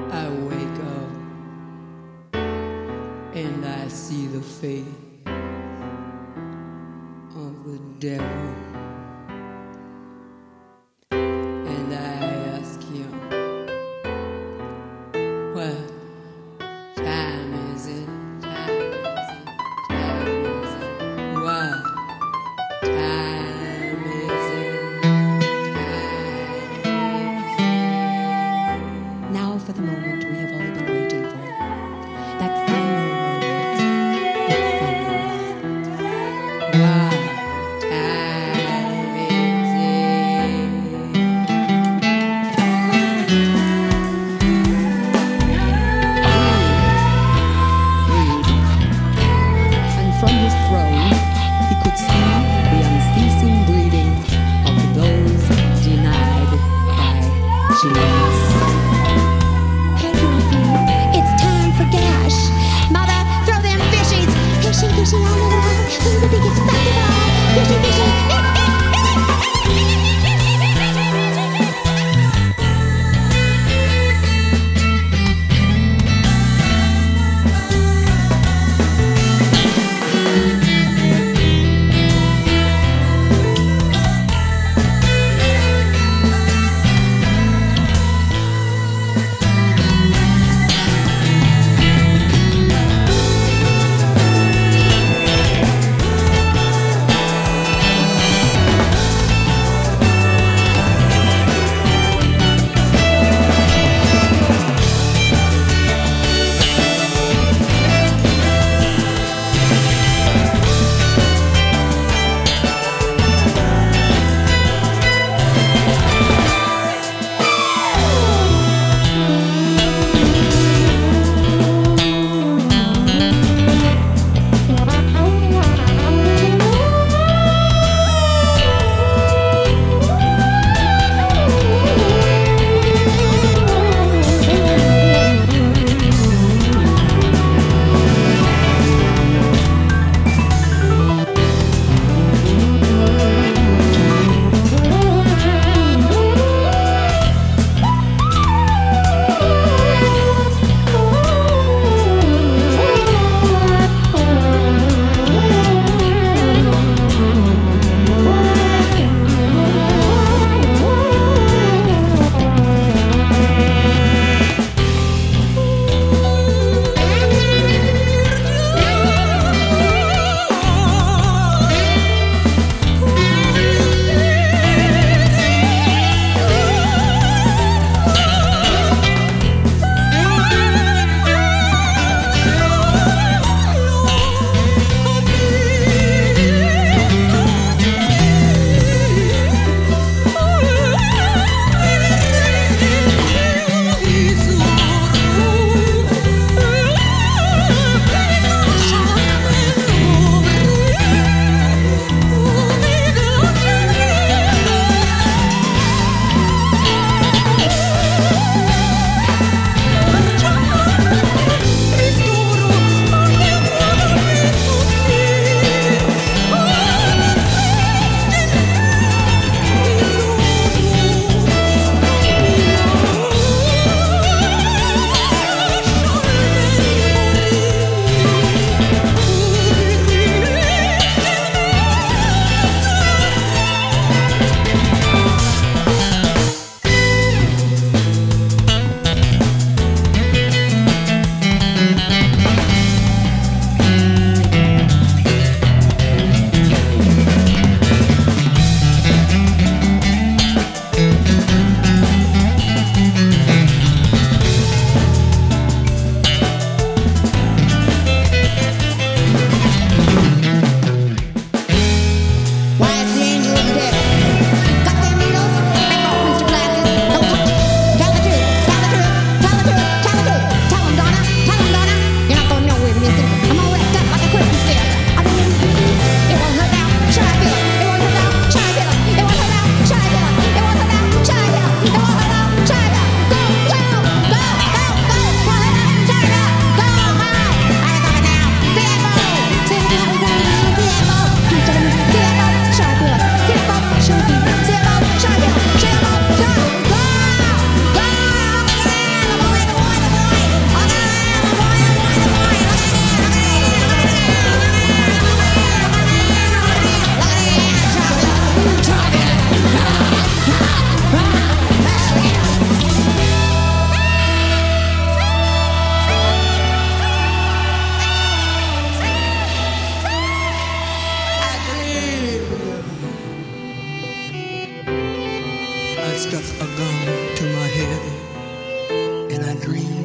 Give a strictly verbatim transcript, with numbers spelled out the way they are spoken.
I wake up and I see the face of the devil, and I ask him, what time is it? Time is it? Time is it? What time is it? Time is it? Now for the moment we have all been waiting for. That final moment. That final one. What time is it? And from his throne he could see the unceasing bleeding of those denied by Jesus. Hello. I dream.